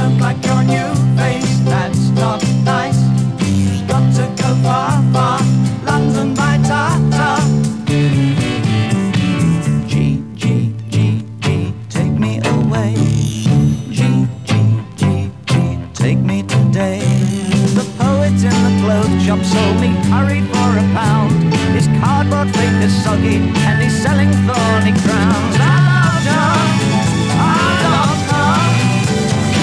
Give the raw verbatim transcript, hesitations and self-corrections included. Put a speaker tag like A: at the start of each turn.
A: don't like your new face, that's not nice. Got to go far, far, London by Tata. G, G, G, G, take me away. G, G, G, G, take me today. The poet in the clothes shop sold me curry for a pound. His cardboard fake is soggy and he's selling thorny crown.